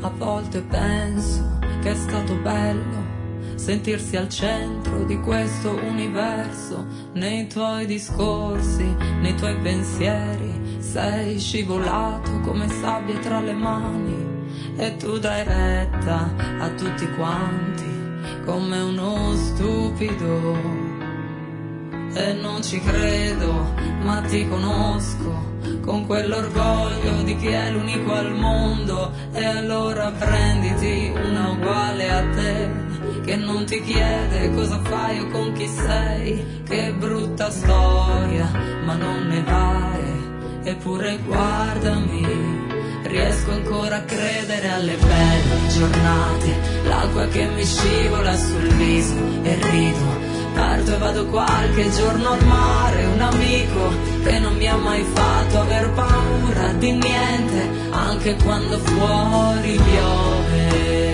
A volte penso che è stato bello sentirsi al centro di questo universo. Nei tuoi discorsi, nei tuoi pensieri, sei scivolato come sabbia tra le mani. E tu dai retta a tutti quanti come uno stupido. E non ci credo, ma ti conosco, con quell'orgoglio di chi è l'unico al mondo. E allora prenditi una uguale a te, che non ti chiede cosa fai o con chi sei. Che brutta storia, ma non ne vale. Eppure guardami, riesco ancora a credere alle belle giornate. L'acqua che mi scivola sul viso e rido. Parto e vado qualche giorno al mare. Un amico che non mi ha mai fatto aver paura di niente, anche quando fuori piove.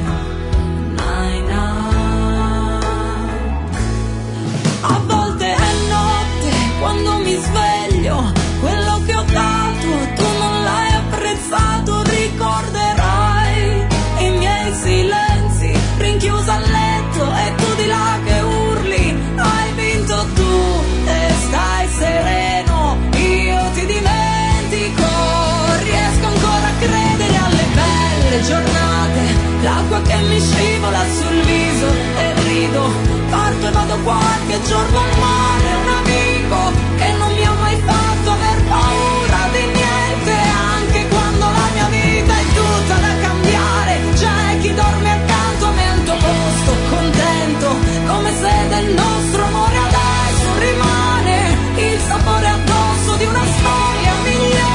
A volte è notte quando mi sveglio, quello che ho dato tu non l'hai apprezzato. Ricorderai i miei silenzi, rinchiusa al letto e tu di là che urli. Hai vinto tu e stai sereno, io ti dimentico. Riesco ancora a credere alle belle giornate, l'acqua che mi scivola sul viso e rido. Parto e vado qualche giorno al mare. Un amico che non mi ha mai fatto aver paura di niente, anche quando la mia vita è tutta da cambiare. C'è chi dorme accanto a me al tuo posto, contento, come se del nostro amore adesso rimane il sapore addosso di una storia migliore.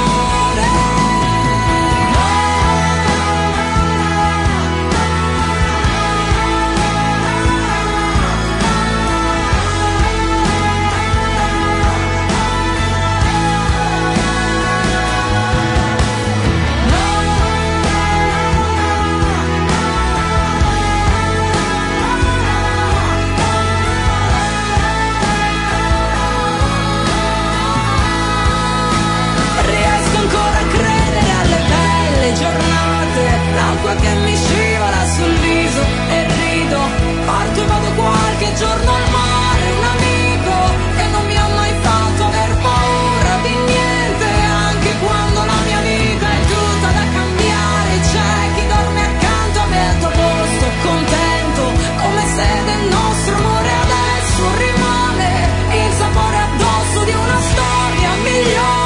L'acqua che mi scivola sul viso e rido. Parto e vado qualche giorno al mare. Un amico che non mi ha mai fatto aver paura di niente, anche quando la mia vita è tutta da cambiare. C'è chi dorme accanto a me al tuo posto, contento, come se del nostro amore adesso rimane il sapore addosso di una storia migliore.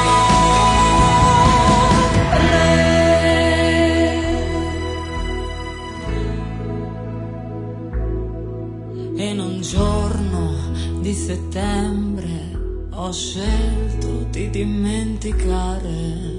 In un giorno di settembre ho scelto di dimenticare